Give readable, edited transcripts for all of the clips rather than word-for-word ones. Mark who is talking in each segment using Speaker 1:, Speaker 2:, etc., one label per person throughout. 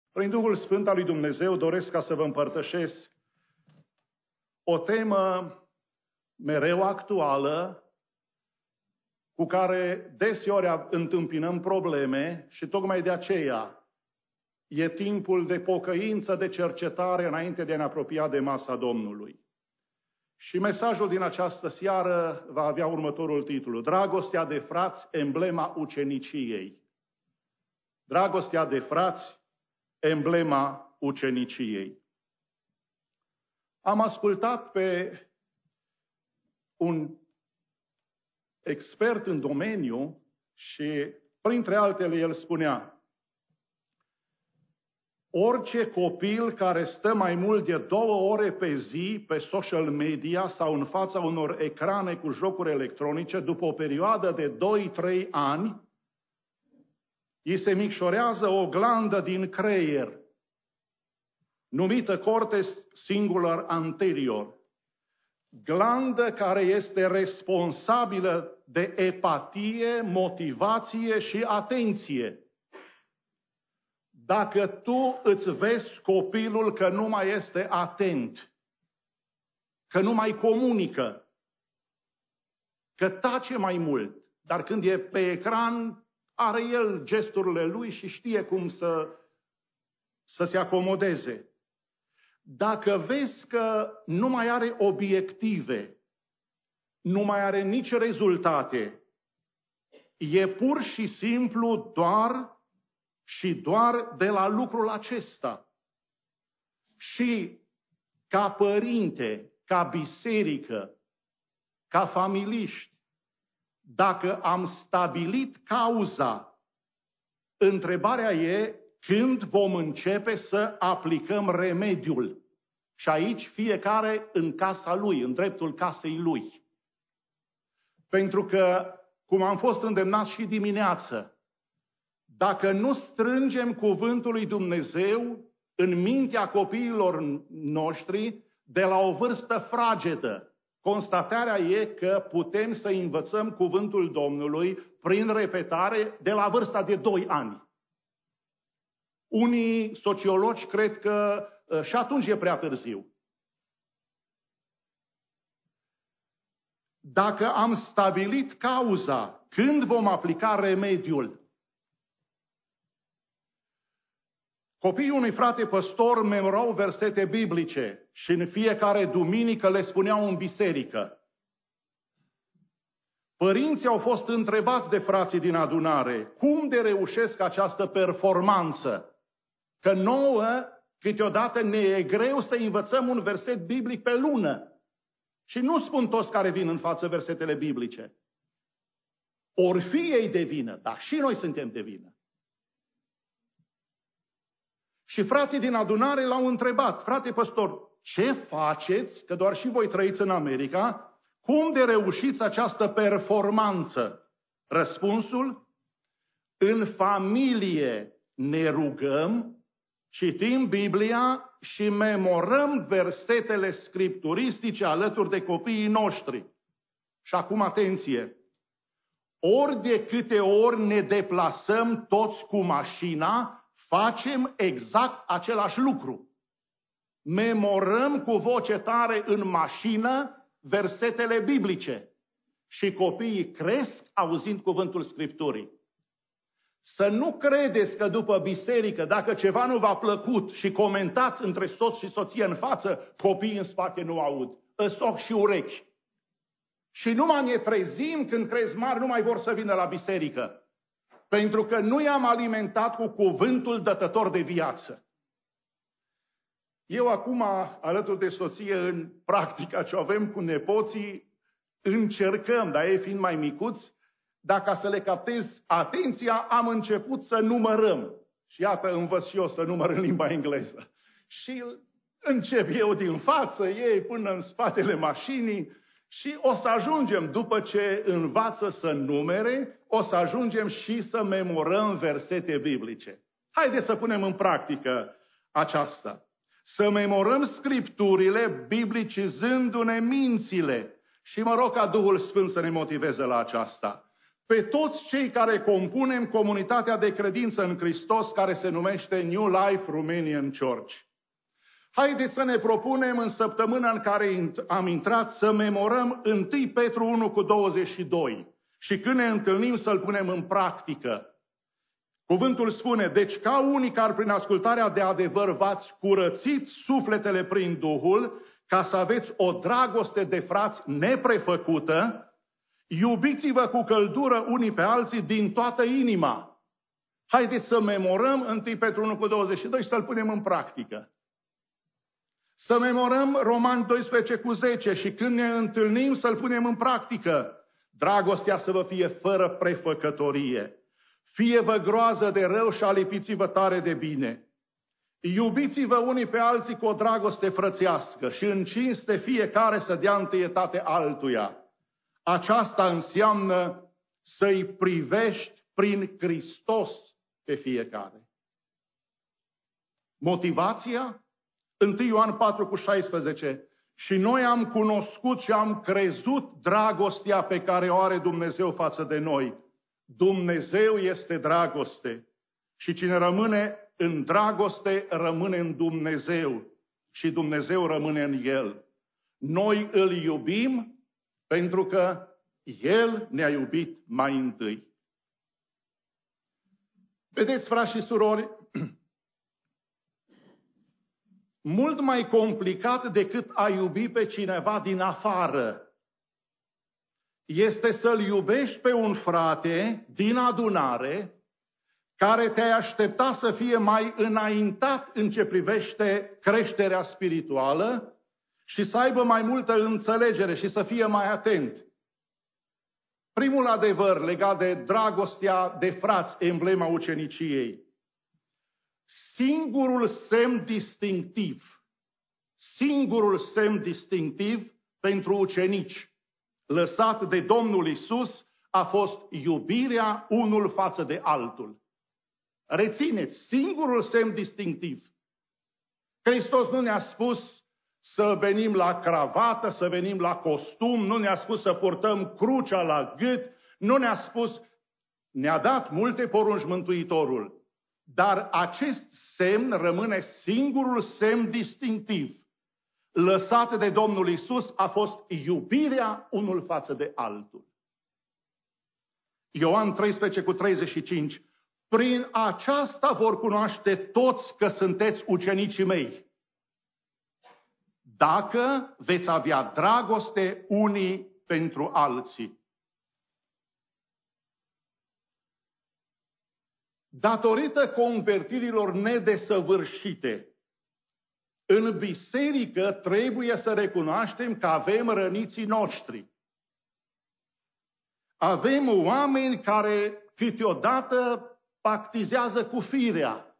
Speaker 1: Prin Duhul Sfânt al lui Dumnezeu doresc ca să vă împărtășesc o temă mereu actuală, cu care deseori întâmpinăm probleme și tocmai de aceea e timpul de pocăință, de cercetare înainte de a ne apropia de masa Domnului. Și mesajul din această seară va avea următorul titlu: Dragostea de frați, emblema uceniciei. Dragostea de frați, emblema uceniciei. Am ascultat pe un expert în domeniu și, printre altele, el spunea: orice copil care stă mai mult de 2 ore pe zi pe social media sau în fața unor ecrane cu jocuri electronice, după o perioadă de 2-3 ani, îi se micșorează o glandă din creier, numită cortex singular anterior, glandă care este responsabilă de empatie, motivație și atenție. Dacă tu îți vezi copilul că nu mai este atent, că nu mai comunică, că tace mai mult, dar când e pe ecran are el gesturile lui și știe cum să se acomodeze. Dacă vezi că nu mai are obiective, nu mai are nici rezultate, e pur și simplu doar de la lucrul acesta. Și ca părinte, ca biserică, ca familiști, dacă am stabilit cauza, întrebarea e când vom începe să aplicăm remediul. Și aici fiecare în casa lui, în dreptul casei lui. Pentru că, cum am fost îndemnați și dimineață, dacă nu strângem cuvântul lui Dumnezeu în mintea copiilor noștri de la o vârstă fragedă, constatarea e că putem să învățăm cuvântul Domnului prin repetare de la vârsta de 2 ani. Unii sociologi cred că și atunci e prea târziu. Dacă am stabilit cauza, când vom aplica remediul? Copiii unui frate păstor memorau versete biblice și în fiecare duminică le spuneau în biserică. Părinții au fost întrebați de frații din adunare cum de reușesc această performanță. Că nouă, câteodată, ne e greu să învățăm un verset biblic pe lună. Și nu spun toți care vin în față versetele biblice. Ori fi ei de vină, dar și noi suntem de vină. Și frații din adunare l-au întrebat: frate păstor, ce faceți, că doar și voi trăiți în America, cum de reușiți această performanță? Răspunsul: în familie ne rugăm, citim Biblia și memorăm versetele scripturistice alături de copiii noștri. Și acum atenție! Ori de câte ori ne deplasăm toți cu mașina, facem exact același lucru. Memorăm cu voce tare în mașină versetele biblice. Și copiii cresc auzind cuvântul Scripturii. Să nu credeți că după biserică, dacă ceva nu v-a plăcut și comentați între soț și soție în față, copiii în spate nu aud. Îs ochi și urechi. Și numai ne trezim când crezi mari, nu mai vor să vină la biserică. Pentru că nu i-am alimentat cu cuvântul dătător de viață. Eu acum, alături de soție, în practica ce avem cu nepoții, încercăm, dar ei fiind mai micuți, dacă să le captez atenția, am început să numărăm. Și iată, învăț și eu să număr în limba engleză. Și încep eu din față, ei până în spatele mașinii și o să ajungem, după ce învață să numere, o să ajungem și să memorăm versete biblice. Haideți să punem în practică aceasta. Să memorăm scripturile biblicizându-ne mințile. Și mă rog ca Duhul Sfânt să ne motiveze la aceasta. pe toți cei care compunem comunitatea de credință în Hristos care se numește New Life Romanian Church. Haideți să ne propunem în săptămâna în care am intrat să memorăm 1 Petru 1 cu 22 și când ne întâlnim să-l punem în practică. Cuvântul spune, deci ca unii care prin ascultarea de adevăr v-ați curățit sufletele prin Duhul, ca să aveți o dragoste de frați neprefăcută, iubiți-vă cu căldură unii pe alții din toată inima. Haideți să memorăm 1 Petru 1 cu 22 și să-l punem în practică. Să memorăm Romani 12 cu 10 și când ne întâlnim să-l punem în practică. Dragostea să vă fie fără prefăcătorie. Fie-vă groază de rău și alipiți-vă tare de bine. Iubiți-vă unii pe alții cu o dragoste frățească și în cinste fiecare să dea întâietate altuia. Aceasta înseamnă să-i privești prin Hristos pe fiecare. Motivația? 1 Ioan 4 cu 16. Și noi am cunoscut și am crezut dragostea pe care o are Dumnezeu față de noi. Dumnezeu este dragoste și cine rămâne în dragoste rămâne în Dumnezeu și Dumnezeu rămâne în El. Noi îl iubim pentru că El ne-a iubit mai întâi. Vedeți, frați și surori, mult mai complicat decât a iubi pe cineva din afară este să-l iubești pe un frate din adunare care te-ai aștepta să fie mai înaintat în ce privește creșterea spirituală și să aibă mai multă înțelegere și să fie mai atent. Primul adevăr legat de dragostea de frați, emblema uceniciei. Singurul semn distinctiv pentru ucenici lăsat de Domnul Iisus a fost iubirea unul față de altul. Rețineți, singurul semn distinctiv. Hristos nu ne-a spus să venim la cravată, să venim la costum, nu ne-a spus să purtăm crucea la gât, nu ne-a spus, ne-a dat multe porunci Mântuitorul. Dar acest semn rămâne singurul semn distinctiv lăsat de Domnul Iisus a fost iubirea unul față de altul. Ioan 13 cu 35. Prin aceasta vor cunoaște toți că sunteți ucenicii mei, dacă veți avea dragoste unii pentru alții. Datorită convertirilor nedesăvârșite, în biserică trebuie să recunoaștem că avem răniții noștri. Avem oameni care câteodată pactizează cu firea.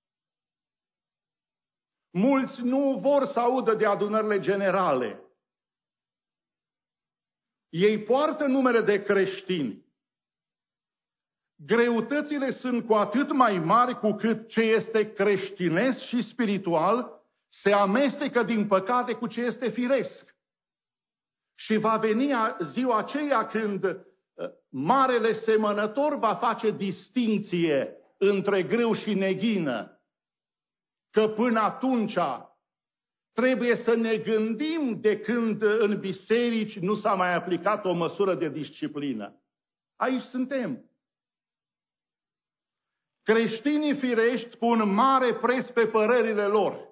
Speaker 1: Mulți nu vor să audă de adunările generale. Ei poartă numele de creștini. Greutățile sunt cu atât mai mari cu cât ce este creștinesc și spiritual se amestecă din păcate cu ce este firesc. Și va veni ziua aceea când marele semănător va face distinție între grâu și neghină. Că până atunci trebuie să ne gândim de când în biserici nu s-a mai aplicat o măsură de disciplină. Aici suntem. Creștinii firești pun mare preț pe părerile lor,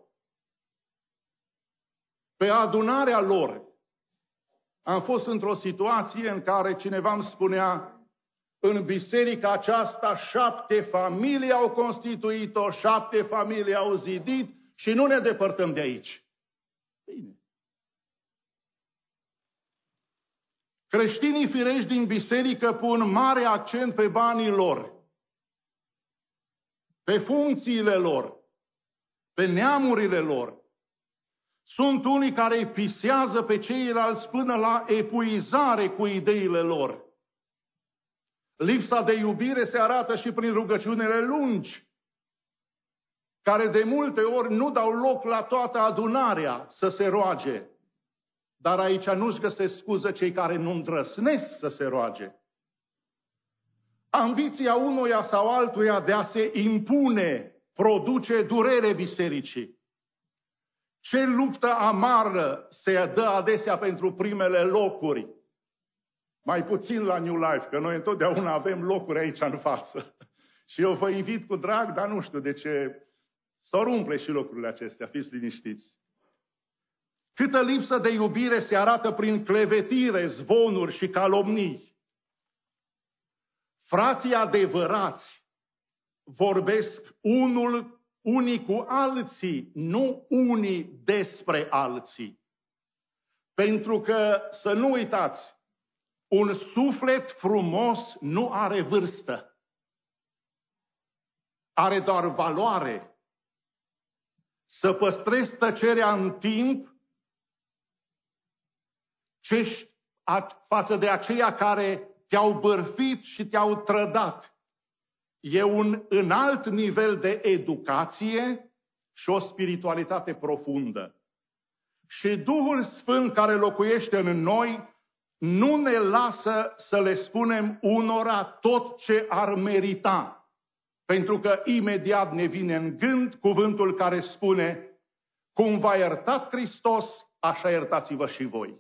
Speaker 1: pe adunarea lor. Am fost într-o situație în care cineva îmi spunea, în biserica aceasta 7 familii au constituit-o, 7 familii au zidit și nu ne depărtăm de aici. Bine. Creștinii firești din biserică pun mare accent pe banii lor, pe funcțiile lor, pe neamurile lor. Sunt unii care îi pisează pe ceilalți până la epuizare cu ideile lor. Lipsa de iubire se arată și prin rugăciunile lungi, care de multe ori nu dau loc la toată adunarea să se roage. Dar aici nu-și găsesc scuză cei care nu îndrăznesc să se roage. Ambiția unuia sau altuia de a se impune produce durere bisericii. Ce luptă amară se dă adesea pentru primele locuri. Mai puțin la New Life, că noi întotdeauna avem locuri aici în față. Și eu vă invit cu drag, dar nu știu de ce să umple și locurile acestea, fiți liniștiți. Câtă lipsă de iubire se arată prin clevetire, zvonuri și calomnii. Frații adevărați vorbesc unii cu alții, nu unii despre alții. Pentru că, să nu uitați, un suflet frumos nu are vârstă. Are doar valoare. Să păstrezi tăcerea în timp față de aceia care te-au bârfit și te-au trădat. E un înalt nivel de educație și o spiritualitate profundă. Și Duhul Sfânt care locuiește în noi nu ne lasă să le spunem unora tot ce ar merita. Pentru că imediat ne vine în gând cuvântul care spune: cum v-a iertat Hristos, așa iertați-vă și voi.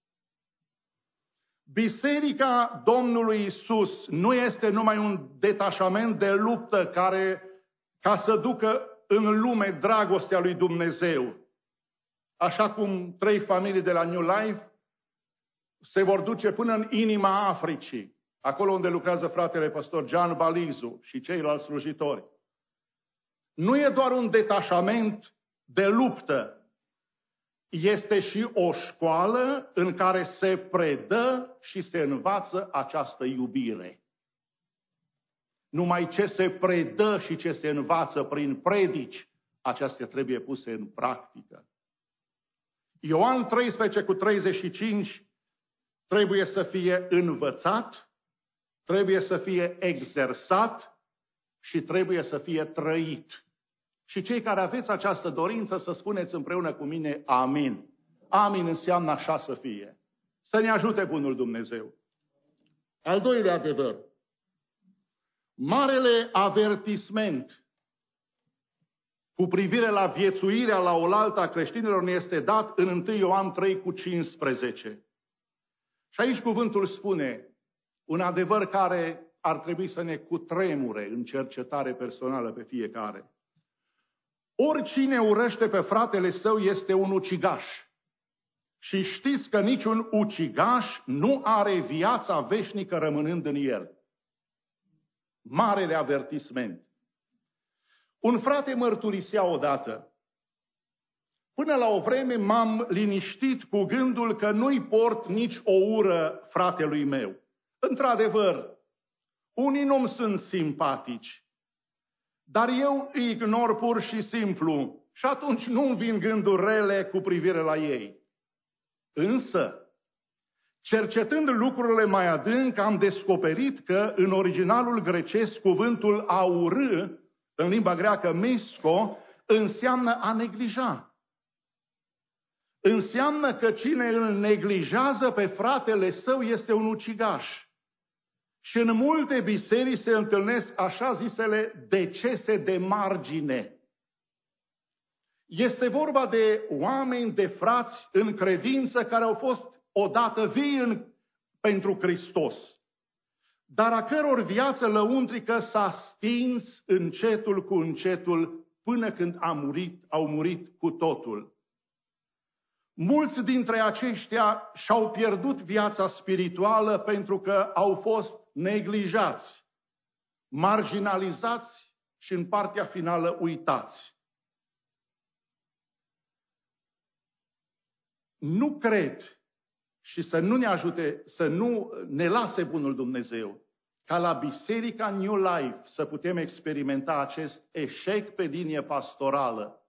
Speaker 1: Biserica Domnului Isus nu este numai un detașament de luptă ca să ducă în lume dragostea lui Dumnezeu. Așa cum 3 familii de la New Life se vor duce până în inima Africii, acolo unde lucrează fratele păstor Gian Balizu și ceilalți slujitori. Nu e doar un detașament de luptă, este și o școală în care se predă și se învață această iubire. Numai ce se predă și ce se învață prin predici, acestea trebuie puse în practică. Ioan 13:35 trebuie să fie învățat, trebuie să fie exersat și trebuie să fie trăit. Și cei care aveți această dorință să spuneți împreună cu mine amin. Amin înseamnă așa să fie. Să ne ajute bunul Dumnezeu. Al doilea adevăr. Marele avertisment cu privire la viețuirea la oaltă a creștinilor ne este dat în 1 Ioan 3:15. Și aici cuvântul spune un adevăr care ar trebui să ne cutremure în cercetare personală pe fiecare. Oricine urăște pe fratele său este un ucigaș. Și știți că niciun ucigaș nu are viața veșnică rămânând în el. Marele avertisment. Un frate mărturisea odată: până la o vreme m-am liniștit cu gândul că nu-i port nici o ură fratelui meu. Într-adevăr, unii nu-mi sunt simpatici, dar eu îi ignor pur și simplu și atunci nu-mi vin gânduri rele cu privire la ei. Însă, cercetând lucrurile mai adânc, am descoperit că în originalul grecesc cuvântul a urâ, în limba greacă misco, înseamnă a neglija. Înseamnă că cine îl neglijează pe fratele său este un ucigaș. Și în multe biserici se întâlnesc așa zisele decese de margine. Este vorba de oameni, de frați în credință care au fost odată vii pentru Hristos, dar a căror viață lăuntrică s-a stins încetul cu încetul până când au murit cu totul. Mulți dintre aceștia și-au pierdut viața spirituală pentru că au fost neglijați, marginalizați și în partea finală uitați. Nu cred și să nu ne ajute, să nu ne lase bunul Dumnezeu ca la Biserica New Life să putem experimenta acest eșec pe linie pastorală.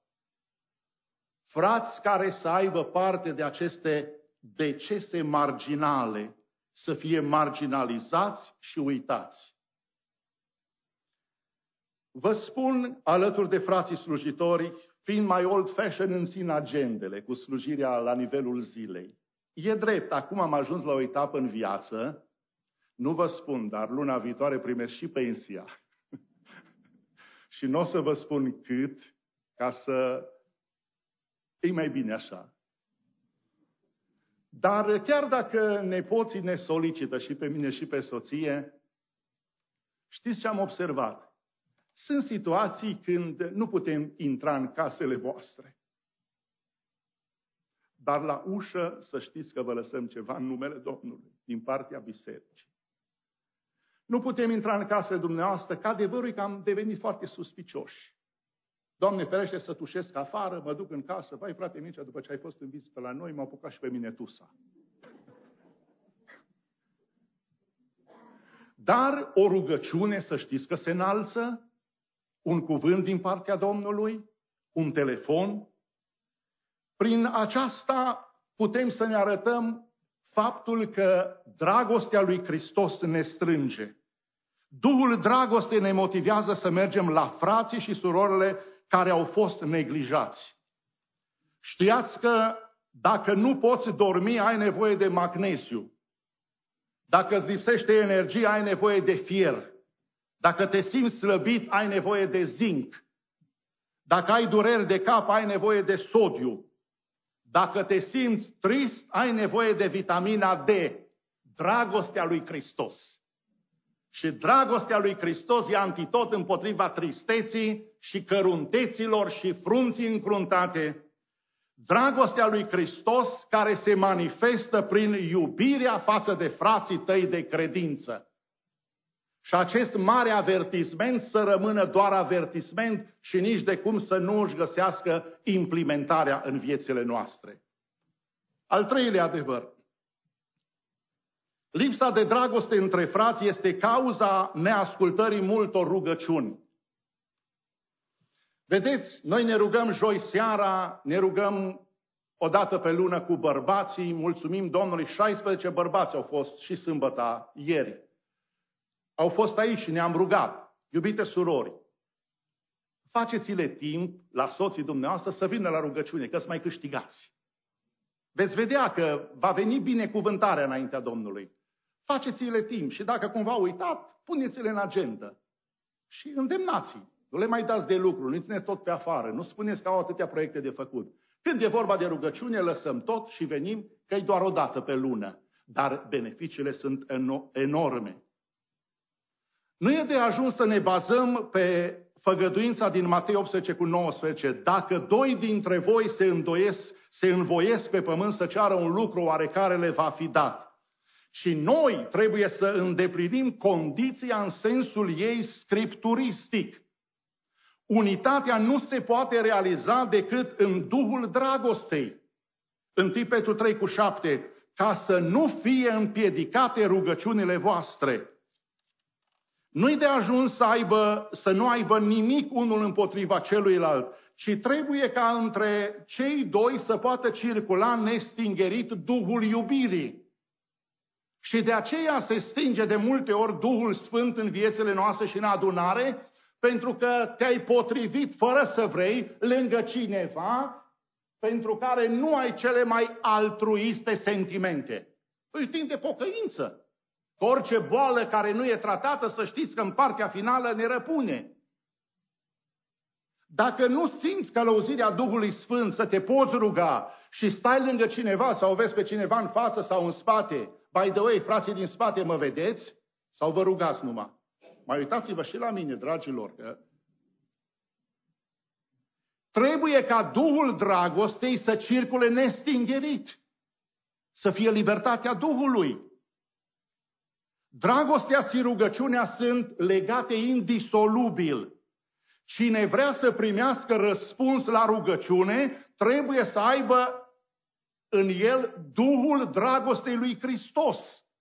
Speaker 1: Frați care să aibă parte de aceste decese marginale, să fie marginalizați și uitați. Vă spun, alături de frații slujitori, fiind mai old-fashioned, îmi țin agendele cu slujirea la nivelul zilei. E drept, acum am ajuns la o etapă în viață, Nu vă spun, dar luna viitoare primesc și pensia. Și nu o să vă spun cât, ca să e mai bine așa. Dar chiar dacă nepoții ne solicită și pe mine și pe soție, știți ce am observat? Sunt situații când nu putem intra în casele voastre. Dar la ușă să știți că vă lăsăm ceva în numele Domnului, din partea bisericii. Nu putem intra în casele dumneavoastră, că adevărul e că am devenit foarte suspicioși. Doamne ferește să tușesc afară, mă duc în casă, vai frate Mircea, după ce ai fost în vizită la noi, m-a apucat și pe mine tusa. Dar o rugăciune, să știți că se înalță, un cuvânt din partea Domnului, un telefon. Prin aceasta putem să ne arătăm faptul că dragostea lui Hristos ne strânge. Duhul dragostei ne motivează să mergem la frații și surorile care au fost neglijați. Știați că dacă nu poți dormi, ai nevoie de magneziu. Dacă îți lipsește energie, ai nevoie de fier. Dacă te simți slăbit, ai nevoie de zinc. Dacă ai dureri de cap, ai nevoie de sodiu. Dacă te simți trist, ai nevoie de vitamina D. Dragostea lui Hristos. Și dragostea lui Hristos e antidot împotriva tristeții și cărunteților și frunții încruntate. Dragostea lui Hristos care se manifestă prin iubirea față de frații tăi de credință. Și acest mare avertisment să rămână doar avertisment și nici de cum să nu își găsească implementarea în viețile noastre. Al treilea adevăr. Lipsa de dragoste între frați este cauza neascultării multor rugăciuni. Vedeți, noi ne rugăm joi seara, ne rugăm o dată pe lună cu bărbații, mulțumim Domnului, 16 bărbați au fost și sâmbăta, ieri. Au fost aici și ne-am rugat. Iubite surori, faceți-le timp la soții dumneavoastră să vină la rugăciune, că-ți mai câștigați. Veți vedea că va veni binecuvântarea înaintea Domnului. Faceți-le timp și dacă cumva uitat, puneți-le în agenda. Și îndemnați-i. Nu le mai dați de lucru, nu-i țineți tot pe afară, nu spuneți că au atâtea proiecte de făcut. Când e vorba de rugăciune, lăsăm tot și venim, că e doar o dată pe lună. Dar beneficiile sunt enorme. Nu e de ajuns să ne bazăm pe făgăduința din Matei 18:19. Dacă doi dintre voi se învoiesc pe pământ să ceară un lucru oarecare, le va fi dat. Și noi trebuie să îndeplinim condiția în sensul ei scripturistic. Unitatea nu se poate realiza decât în Duhul dragostei. 1 Petru 3:7, ca să nu fie împiedicate rugăciunile voastre. Nu-i de ajuns să nu aibă nimic unul împotriva celuilalt, ci trebuie ca între cei doi să poată circula nestingerit Duhul iubirii. Și de aceea se stinge de multe ori Duhul Sfânt în viețile noastre și în adunare, pentru că te-ai potrivit fără să vrei lângă cineva pentru care nu ai cele mai altruiste sentimente. Îi timp de pocăință. Orice boală care nu e tratată, să știți că în partea finală ne răpune. Dacă nu simți călăuzirea Duhului Sfânt să te poți ruga și stai lângă cineva sau vezi pe cineva în față sau în spate, by the way, frații din spate, mă vedeți? Sau vă rugați numai? Mai uitați-vă și la mine, dragilor, că trebuie ca Duhul dragostei să circule nestingerit, să fie libertatea Duhului. Dragostea și rugăciunea sunt legate indisolubil. Cine vrea să primească răspuns la rugăciune, trebuie să aibă în el Duhul dragostei lui Hristos.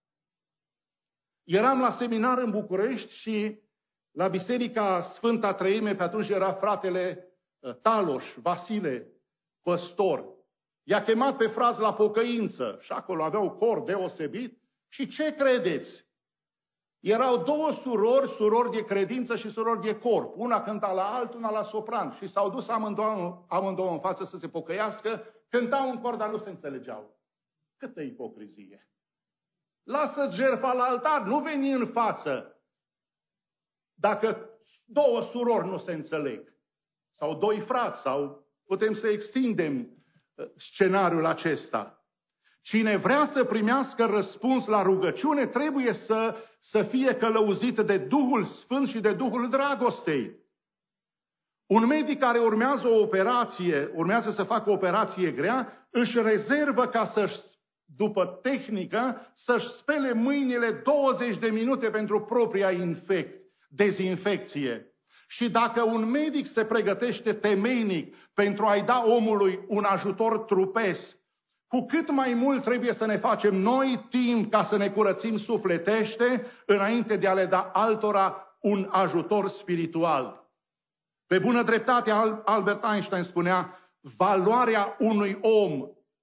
Speaker 1: Eram la seminar în București și la Biserica Sfânta Treime, pe atunci era fratele Taloș, Vasile, păstor. I-a chemat pe frați la pocăință și acolo aveau cor deosebit. Și ce credeți? Erau două surori de credință și surori de corp. Una cânta la alt, una la sopran. Și s-au dus amândouă în față să se pocăiască. Cântau în cor, dar nu se înțelegeau. Câtă ipocrizie! lasă jertfa la altar, nu veni în față. Dacă două surori nu se înțeleg, sau doi frați, sau putem să extindem scenariul acesta. Cine vrea să primească răspuns la rugăciune trebuie să fie călăuzit de Duhul Sfânt și de Duhul Dragostei. Un medic care urmează să facă o operație grea, își rezervă după tehnică, să-și spele mâinile 20 de minute pentru propria dezinfecție. Și dacă un medic se pregătește temeinic pentru a-i da omului un ajutor trupesc, cu cât mai mult trebuie să ne facem noi timp ca să ne curățim sufletește înainte de a le da altora un ajutor spiritual. Pe bună dreptate, Albert Einstein spunea, valoarea unui om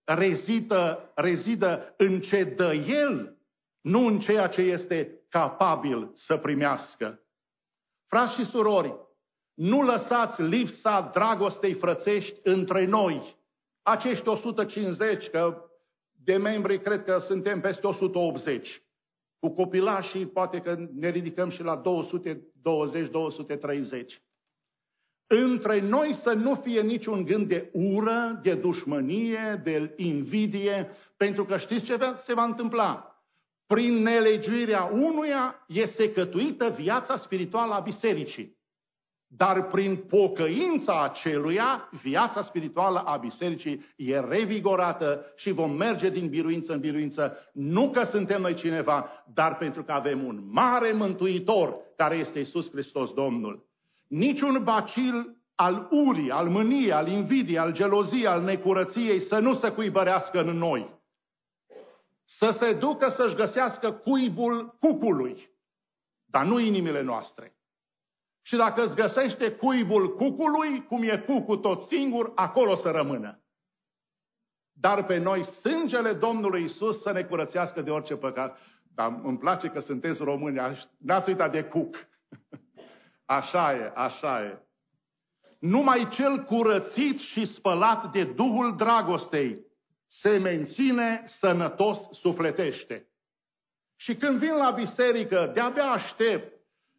Speaker 1: rezidă în ce dă el, nu în ceea ce este capabil să primească. Frați și surori, nu lăsați lipsa dragostei frățești între noi. Acești 150, că de membri cred că suntem peste 180. Cu copilașii poate că ne ridicăm și la 220-230. Între noi să nu fie niciun gând de ură, de dușmănie, de invidie, pentru că știți ce se va întâmpla? Prin nelegiuirea unuia e secătuită viața spirituală a bisericii. Dar prin pocăința aceluia, viața spirituală a bisericii e revigorată și vom merge din biruință în biruință, nu că suntem noi cineva, dar pentru că avem un mare mântuitor, care este Iisus Hristos Domnul. Niciun bacil al urii, al mâniei, al invidiei, al geloziei, al necurăției să nu se cuibărească în noi. Să se ducă să-și găsească cuibul cucului, dar nu inimile noastre. Și dacă îți găsește cuibul cucului, cum e cucul tot singur, acolo să rămână. Dar pe noi sângele Domnului Iisus să ne curățească de orice păcat. Dar îmi place că sunteți români, n-ați uitat de cuc. Așa e, așa e. Numai cel curățit și spălat de Duhul Dragostei se menține sănătos sufletește. Și când vin la biserică, de-abia aștept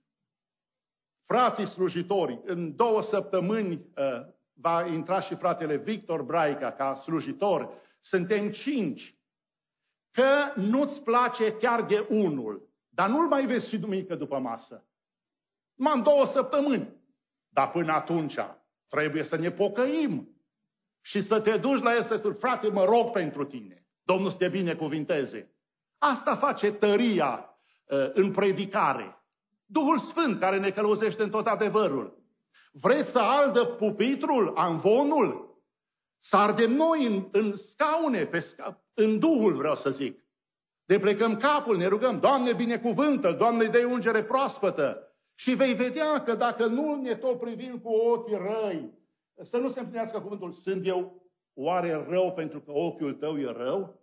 Speaker 1: frații slujitori, în 2 săptămâni va intra și fratele Victor Braica ca slujitor, suntem 5. Că nu-ți place chiar de unul, dar nu-l mai vezi și duminică după masă. În 2 săptămâni. Dar până atunci trebuie să ne pocăim și să te duci la el să spui, frate, mă rog pentru tine. Domnul să te binecuvinteze. Asta face tăria în predicare. Duhul Sfânt care ne călăuzește în tot adevărul. Vreți să ardă pupitrul, amvonul? Să ardem noi în scaune, în Duhul vreau să zic. Ne plecăm capul, ne rugăm, Doamne binecuvântă, Doamne dă-i ungere proaspătă. Și vei vedea că dacă nu ne tot privim cu ochii răi, să nu se împlinească cuvântul, sunt eu oare rău pentru că ochiul tău e rău?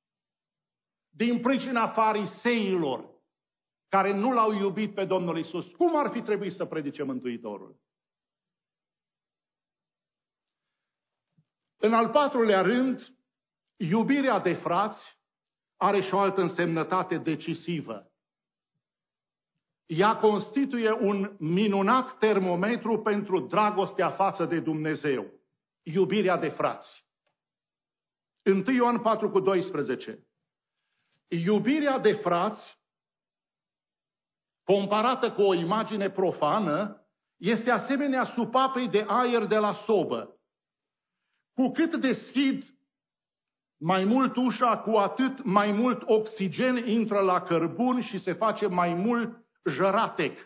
Speaker 1: Din pricina fariseilor care nu l-au iubit pe Domnul Iisus, cum ar fi trebuit să predice Mântuitorul? În al 4-lea rând, iubirea de frați are și o altă însemnătate decisivă. Ea constituie un minunat termometru pentru dragostea față de Dumnezeu. Iubirea de frați. 1 Ioan 4,12. Iubirea de frați, comparată cu o imagine profană, este asemenea supapei de aer de la sobă. Cu cât deschid mai mult ușa, cu atât mai mult oxigen intră la cărbun și se face mai mult jăratec.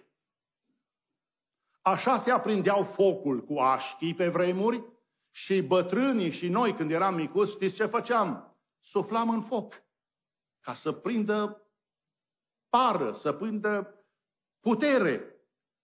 Speaker 1: Așa se aprindeau focul cu așchii pe vremuri și bătrânii și noi când eram micuți, știți ce făceam? Suflam în foc ca să prindă pară, să prindă putere.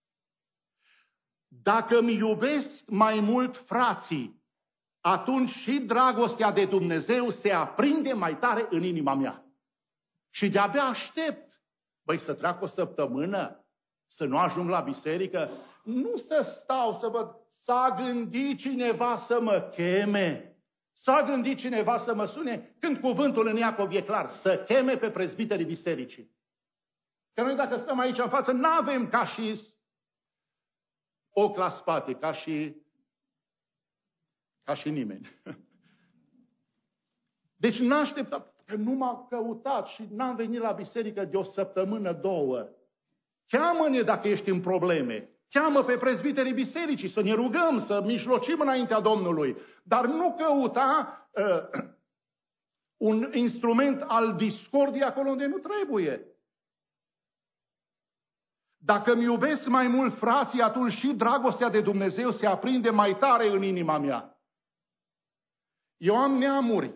Speaker 1: Dacă îmi iubesc mai mult frații, atunci și dragostea de Dumnezeu se aprinde mai tare în inima mea. Și de-abia aștept. Băi, să treacă o săptămână, să nu ajung la biserică, nu să stau să văd, s-a gândit cineva să mă cheme, S-a gândit cineva să mă sune când cuvântul în Iacov e clar, să cheme pe prezbiterii bisericii. Că noi dacă stăm aici în față, n-avem ca și ochi la spate, ca și nimeni. Deci n-așteptam, că nu m-a căutat și n-am venit la biserică de o săptămână, 2. Cheamă-ne dacă ești în probleme. Cheamă pe prezbiterii bisericii să ne rugăm, să mijlocim înaintea Domnului. Dar nu căuta un instrument al discordiei acolo unde nu trebuie. Dacă îmi iubesc mai mult frații, atunci și dragostea de Dumnezeu se aprinde mai tare în inima mea. Eu am neamuri.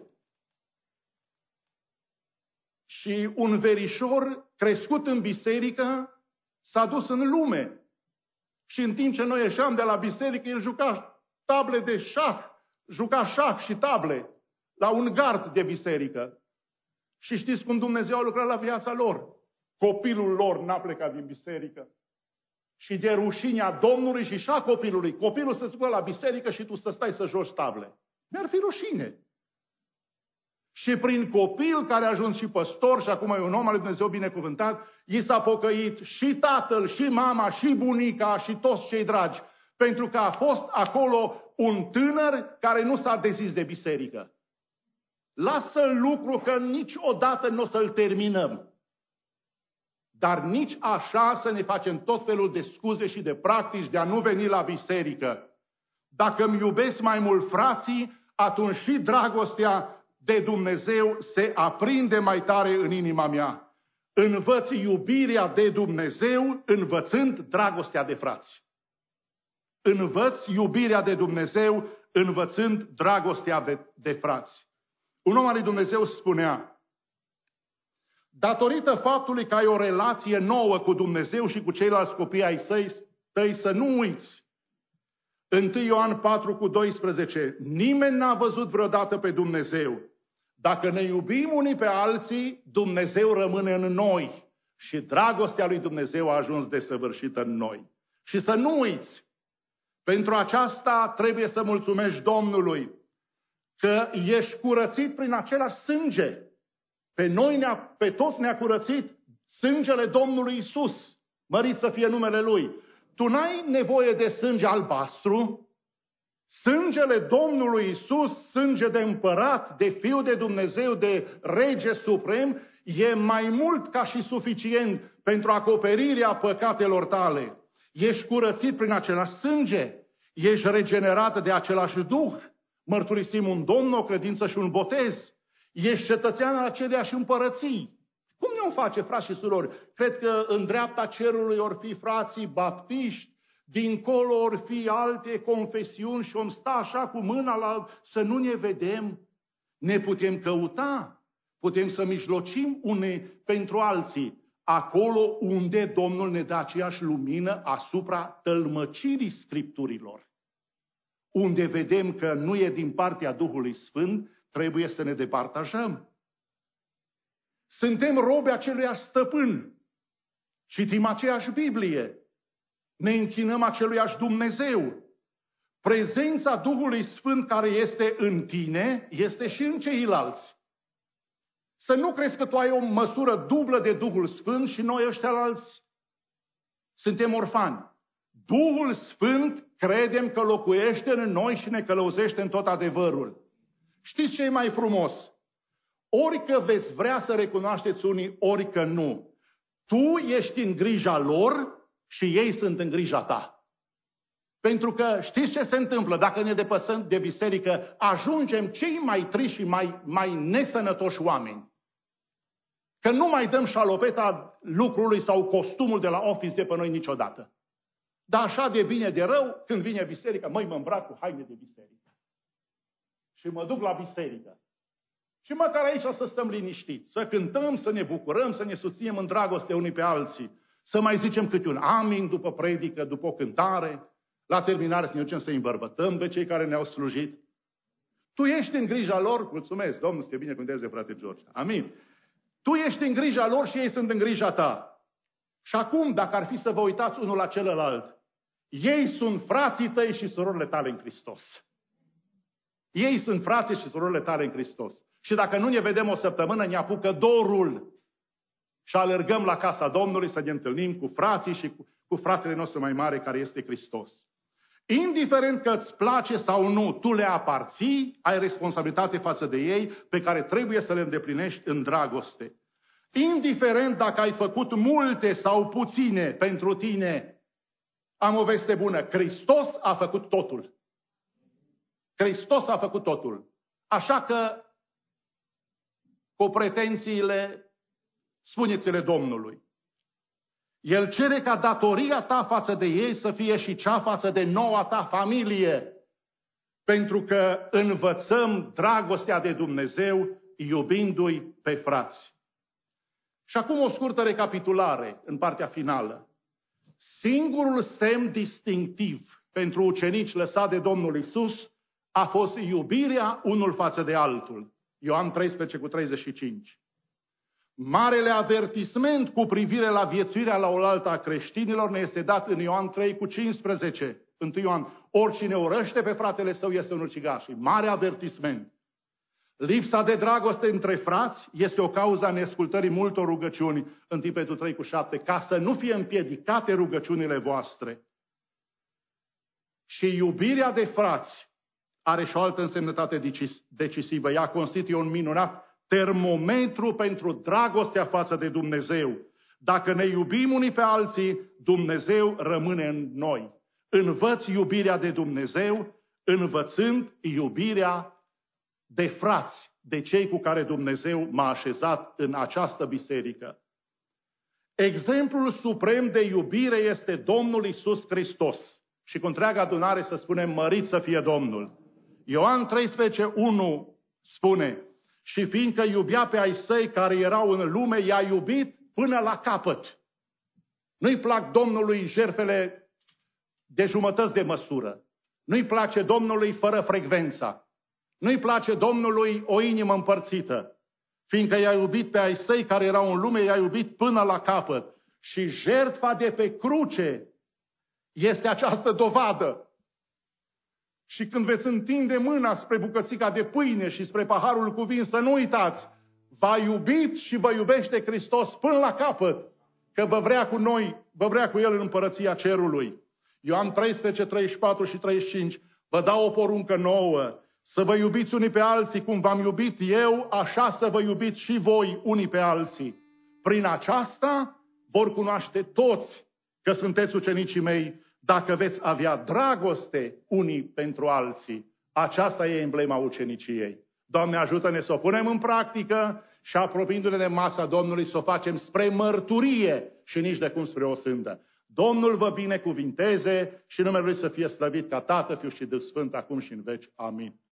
Speaker 1: Și un verișor crescut în biserică s-a dus în lume. Și în timp ce noi ieșeam de la biserică, el juca table de șah, juca șah și table la un gard de biserică. Și știți cum Dumnezeu a lucrat la viața lor? Copilul lor n-a plecat din biserică. Și de rușinea Domnului și a copilului. Copilul să se ducă la biserică și tu să stai să joci table. Mi-ar fi rușine. Și prin copil care a ajuns și păstor și acum e un om al lui Dumnezeu binecuvântat, i s-a pocăit și tatăl, și mama, și bunica, și toți cei dragi. Pentru că a fost acolo un tânăr care nu s-a dezis de biserică. Lasă-l lucru că niciodată nu o să-l terminăm. Dar nici așa să ne facem tot felul de scuze și de practici de a nu veni la biserică. Dacă îmi iubesc mai mult frații, atunci și dragostea de Dumnezeu se aprinde mai tare în inima mea. Învăț iubirea de Dumnezeu învățând dragostea de frați. Învăț iubirea de Dumnezeu învățând dragostea de frați. Un om al lui Dumnezeu spunea, datorită faptului că ai o relație nouă cu Dumnezeu și cu ceilalți copii ai tăi, să nu uiți. 1 Ioan 4:12, nimeni n-a văzut vreodată pe Dumnezeu. Dacă ne iubim unii pe alții, Dumnezeu rămâne în noi și dragostea lui Dumnezeu a ajuns desăvârșită în noi. Și să nu uiți, pentru aceasta trebuie să mulțumești Domnului, că ești curățit prin același sânge. Pe toți ne-a curățit sângele Domnului Isus, mărit să fie numele Lui. Tu n-ai nevoie de sânge albastru. Sângele Domnului Isus, sânge de împărat, de Fiu de Dumnezeu, de Rege Suprem, e mai mult ca și suficient pentru acoperirea păcatelor tale. Ești curățit prin același sânge, ești regenerat de același Duh, mărturisim un Domn, o credință și un botez, ești cetățean al aceleași împărății. Cum ne-o face, frați și surori? Cred că în dreapta cerului or fi frații baptiști, dincolo or fi alte confesiuni și om sta așa cu mâna să nu ne vedem. Ne putem căuta, putem să mijlocim unii pentru alții, acolo unde Domnul ne dă aceeași lumină asupra tălmăcirii Scripturilor. Unde vedem că nu e din partea Duhului Sfânt, trebuie să ne departajăm. Suntem robi aceluiași stăpân. Citim aceeași Biblie. Ne închinăm aceluiași Dumnezeu. Prezența Duhului Sfânt care este în tine, este și în ceilalți. Să nu crezi că tu ai o măsură dublă de Duhul Sfânt și noi ăștialalți suntem orfani. Duhul Sfânt credem că locuiește în noi și ne călăuzește în tot adevărul. Știți ce e mai frumos? Ori că veți vrea să recunoașteți unii, ori că nu. Tu ești în grija lor și ei sunt în grija ta. Pentru că știți ce se întâmplă? Dacă ne depăsăm de biserică, ajungem cei mai triși și mai nesănătoși oameni. Că nu mai dăm șalopeta lucrului sau costumul de la office de pe noi niciodată. Dar așa de bine de rău, când vine biserica, mă îmbrac cu haine de biserică. Și mă duc la biserică. Și măcar aici să stăm liniștiți, să cântăm, să ne bucurăm, să ne susținem în dragoste unii pe alții, să mai zicem câte un amin după predică, după o cântare, la terminare să ne ducem să îi îmbărbătăm pe cei care ne-au slujit. Tu ești în grija lor, mulțumesc, Domnul să te binecuvânteze, frate George, amin. Tu ești în grija lor și ei sunt în grija ta. Și acum, dacă ar fi să vă uitați unul la celălalt, ei sunt frații tăi și surorile tale în Hristos. Ei sunt frații și surorile tale în Hristos. Și dacă nu ne vedem o săptămână, ne apucă dorul și alergăm la casa Domnului să ne întâlnim cu frații și cu fratele nostru mai mare care este Hristos. Indiferent că îți place sau nu, tu le aparții, ai responsabilitate față de ei pe care trebuie să le îndeplinești în dragoste. Indiferent dacă ai făcut multe sau puține pentru tine, am o veste bună. Hristos a făcut totul. Hristos a făcut totul. Așa că, cu pretențiile, spuneți-le Domnului. El cere ca datoria ta față de ei să fie și cea față de noua ta familie. Pentru că învățăm dragostea de Dumnezeu iubindu-i pe frați. Și acum o scurtă recapitulare în partea finală. Singurul semn distinctiv pentru ucenici lăsat de Domnul Iisus a fost iubirea unul față de altul. Ioan 13:35. Marele avertisment cu privire la viețuirea la oaltă a creștinilor ne este dat în Ioan 3:15. 1 Ioan, oricine urăște pe fratele său este un ucigaș. Mare avertisment. Lipsa de dragoste între frați este o cauză a neascultării multor rugăciuni în Petru 3:7, ca să nu fie împiedicate rugăciunile voastre. Și iubirea de frați are și o altă însemnătate decisivă. Ea constituie un minunat termometru pentru dragostea față de Dumnezeu. Dacă ne iubim unii pe alții, Dumnezeu rămâne în noi. Învăț iubirea de Dumnezeu, învățând iubirea de frați, de cei cu care Dumnezeu m-a așezat în această biserică. Exemplul suprem de iubire este Domnul Iisus Hristos. Și cu întreaga adunare să spunem, mărit să fie Domnul. Ioan 13:1 spune, și fiindcă iubea pe ai săi care erau în lume, i-a iubit până la capăt. Nu-i plac Domnului jertfele de jumătăți de măsură. Nu-i place Domnului fără frecvența. Nu-i place Domnului o inimă împărțită. Fiindcă i-a iubit pe ai săi care erau în lume, i-a iubit până la capăt. Și jertfa de pe cruce este această dovadă. Și când veți întinde mâna spre bucățica de pâine și spre paharul cu vin, să nu uitați, v-a iubit și vă iubește Hristos până la capăt, că vă vrea cu noi, vă vrea cu El în împărăția cerului. Ioan 13:34 și 35, vă dau o poruncă nouă, să vă iubiți unii pe alții cum v-am iubit eu, așa să vă iubiți și voi unii pe alții. Prin aceasta vor cunoaște toți că sunteți ucenicii mei, dacă veți avea dragoste unii pentru alții. Aceasta e emblema uceniciei. Doamne, ajută-ne să o punem în practică și apropiindu-ne de masa Domnului să o facem spre mărturie și nici de cum spre o sândă. Domnul vă binecuvinteze și numele Lui să fie slăvit ca Tată, Fiul și Duh Sfânt, acum și în veci. Amin.